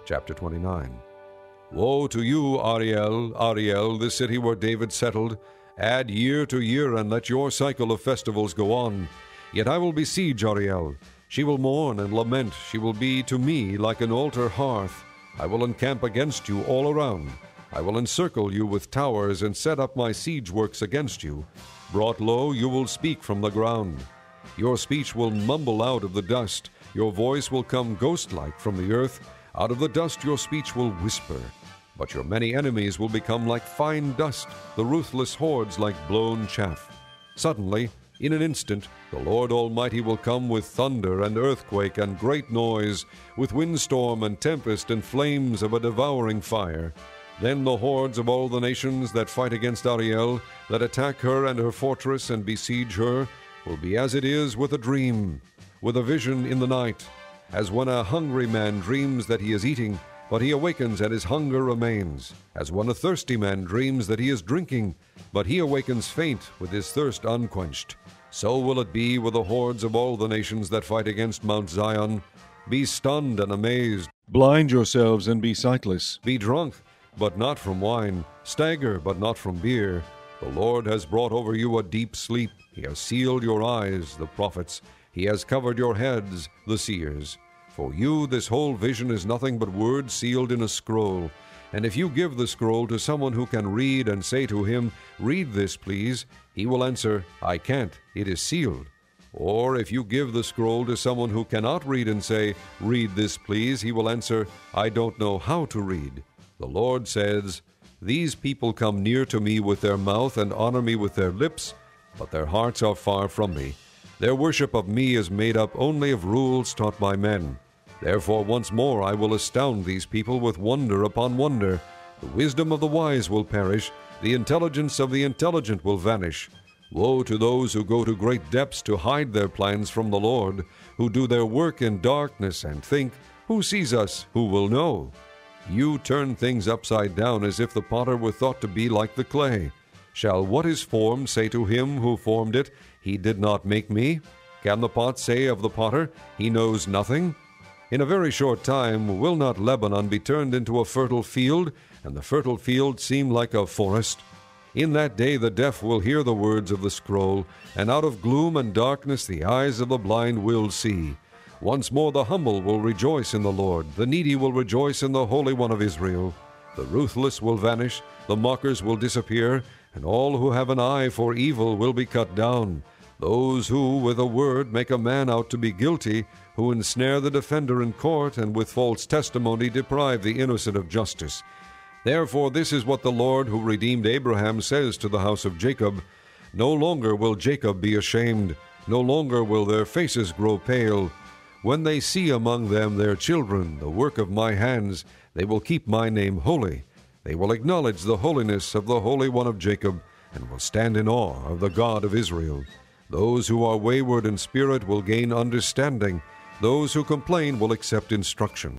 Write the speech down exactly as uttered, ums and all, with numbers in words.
Chapter twenty-nine. Woe to you, Ariel, Ariel, the city where David settled! Add year to year, and let your cycle of festivals go on. Yet I will besiege Ariel. She will mourn and lament. She will be to me like an altar hearth. I will encamp against you all around. I will encircle you with towers and set up my siege works against you. Brought low, you will speak from the ground. Your speech will mumble out of the dust. Your voice will come ghost-like from the earth. Out of the dust your speech will whisper. But your many enemies will become like fine dust, the ruthless hordes like blown chaff. Suddenly, in an instant, the Lord Almighty will come with thunder and earthquake and great noise, with windstorm and tempest and flames of a devouring fire. Then the hordes of all the nations that fight against Ariel, that attack her and her fortress and besiege her, will be as it is with a dream, with a vision in the night, as when a hungry man dreams that he is eating, but he awakens and his hunger remains, as when a thirsty man dreams that he is drinking, but he awakens faint with his thirst unquenched. So will it be with the hordes of all the nations that fight against Mount Zion. Be stunned and amazed. Blind yourselves and be sightless. Be drunk, but not from wine. Stagger, but not from beer. The Lord has brought over you a deep sleep. He has sealed your eyes, the prophets. He has covered your heads, the seers. For you this whole vision is nothing but words sealed in a scroll. And if you give the scroll to someone who can read and say to him, "Read this, please," he will answer, "I can't, it is sealed." Or if you give the scroll to someone who cannot read and say, "Read this, please," he will answer, "I don't know how to read." The Lord says, "These people come near to me with their mouth and honor me with their lips, but their hearts are far from me. Their worship of me is made up only of rules taught by men. Therefore once more I will astound these people with wonder upon wonder. The wisdom of the wise will perish, the intelligence of the intelligent will vanish. Woe to those who go to great depths to hide their plans from the Lord, who do their work in darkness and think, 'Who sees us? Who will know?' You turn things upside down as if the potter were thought to be like the clay. Shall what is formed say to him who formed it, 'He did not make me'? Can the pot say of the potter, 'He knows nothing'? In a very short time will not Lebanon be turned into a fertile field, and the fertile field seem like a forest? In that day the deaf will hear the words of the scroll, and out of gloom and darkness the eyes of the blind will see. Once more the humble will rejoice in the Lord, the needy will rejoice in the Holy One of Israel. The ruthless will vanish, the mockers will disappear, and all who have an eye for evil will be cut down. Those who, with a word, make a man out to be guilty, who ensnare the defender in court, and with false testimony deprive the innocent of justice. Therefore this is what the Lord who redeemed Abraham says to the house of Jacob, No longer will Jacob be ashamed, no longer will their faces grow pale. When they see among them their children, the work of my hands, they will keep my name holy. They will acknowledge the holiness of the Holy One of Jacob, and will stand in awe of the God of Israel. Those who are wayward in spirit will gain understanding. Those who complain will accept instruction.